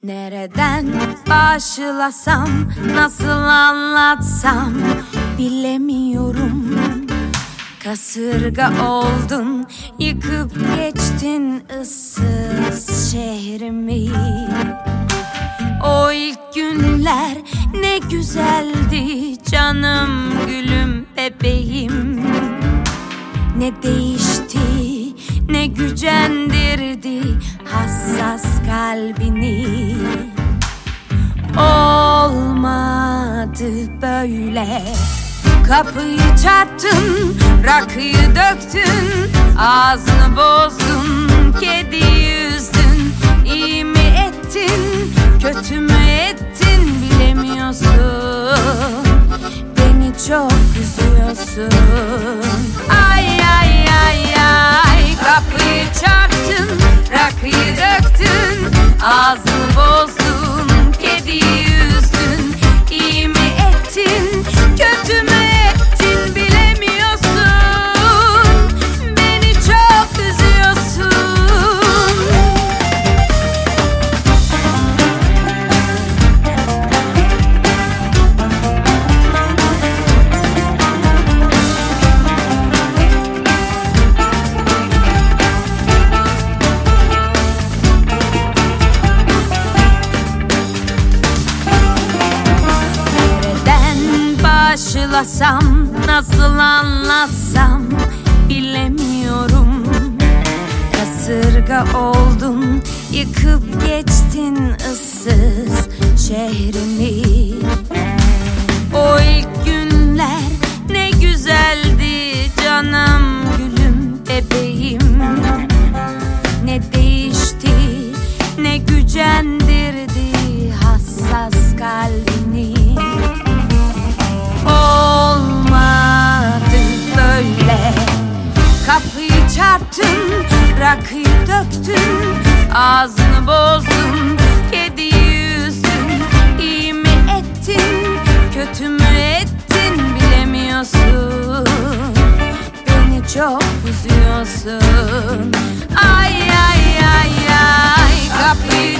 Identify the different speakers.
Speaker 1: Nereden başlasam, nasıl anlatsam bilemiyorum. Kasırga oldun, yıkıp geçtin ıssız şehrimi. O ilk günler ne güzeldi canım, gülüm, bebeğim. Ne değişti, ne gücendirdi hassas kalbini. Olmadı böyle. Kapıyı çarptın, rakıyı döktün, ağzını bozdun, kediyi üzdün. İyi mi ettin, kötü mü ettin bilemiyorsun. Beni çok üzüyorsun. Ay ay ay ay. Kapıyı çarptın, rakıyı döktün, ağzını bozdun, kediyi üzdün. İyi mi ettin, kötü mü ettin bilemiyorsun. Beni çok üzüyorsun. Başlasam, nasıl anlatsam bilemiyorum. Kasırga oldun, yıkıp geçtin ıssız şehrimi. O ilk günler ne güzeldi canım, gülüm, bebeğim. Ne değişti, ne gücendirdi hassas kalbini. Olmadı böyle. Kapıyı çarptın, rakıyı döktün, ağzını bozdun, kediyi üzdün. İyi mi ettin, kötü mü ettin bilemiyorsun. Beni çok üzüyorsun. Ay ay ay ay. Kapıyı